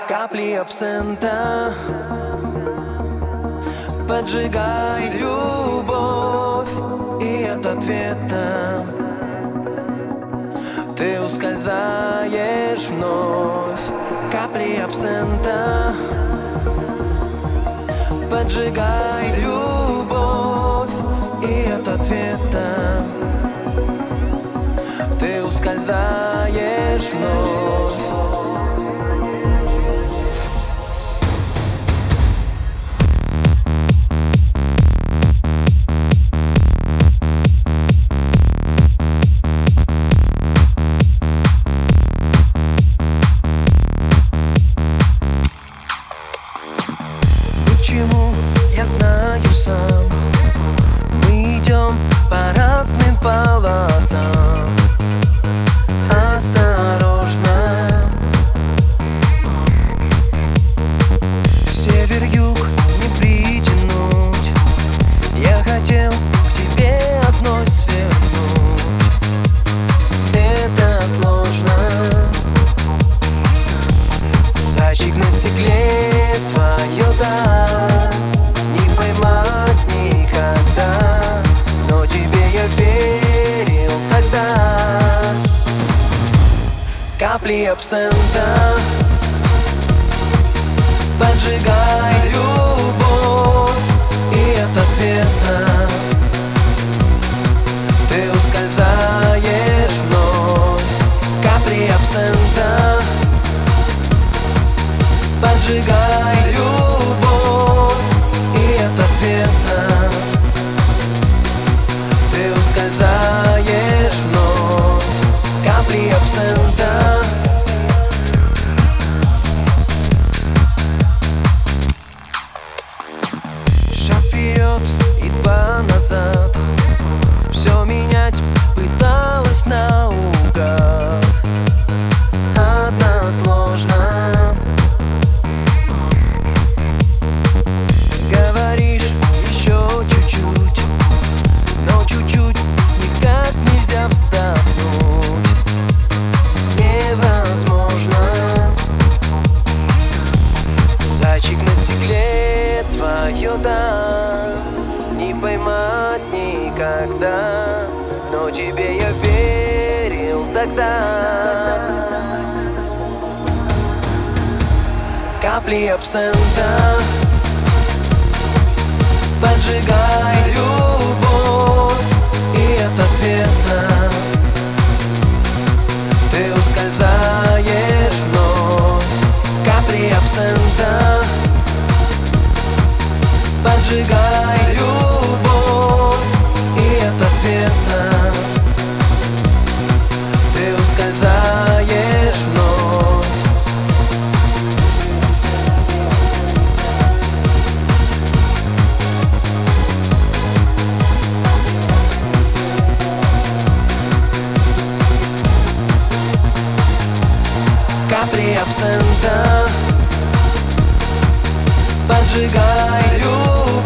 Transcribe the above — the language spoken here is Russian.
Капли абсента, поджигай любовь, и от ответа ты ускользаешь вновь. Капли абсента, поджигай любовь, и от ответа ты ускользаешь вновь. Почему, я знаю сам, мы идем по разным полосам. Осторожно, север-юг не притянуть. Я хотел к тебе одной свернуть. Это сложно. Зайчик на стекле, твое да, не поймать никогда, но тебе я верил тогда. Капли абсента, поджигай любовь, и от ответа ты ускользаешь вновь. Капли абсента, поджигай любовь, и от ответа ты ускользаешь вновь. Капли абсента. Шаг вперед и два назад, все менять пыталась наугад. Односложно. Говоришь еще чуть-чуть, но чуть-чуть никак нельзя вздохнуть. Невозможно. Зайчик на стекле, твое да, не поймать никогда, но тебе я верил тогда. Капли абсента, поджигай любовь, и от ответа ты ускользаешь вновь. Капли абсента, поджигай любовь, и от ответа ты ускользаешь вновь. Капли абсента, поджигай любовь,